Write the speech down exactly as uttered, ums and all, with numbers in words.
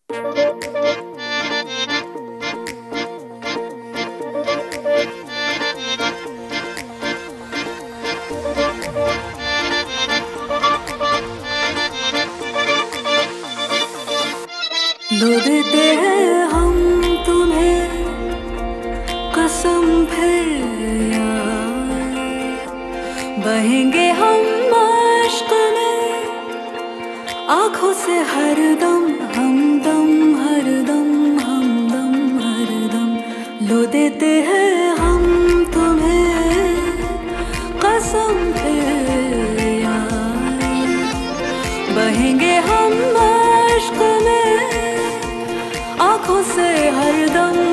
लो देते हैं हम तुम्हें कसम फिर यार, बहेंगे हम मश्क में आँखों से हरदम हमदम हरदम हमदम हरदम। लो देते हैं हम तुम्हें कसम फिर यार, बहेंगे हम मश्क में आँखों से हरदम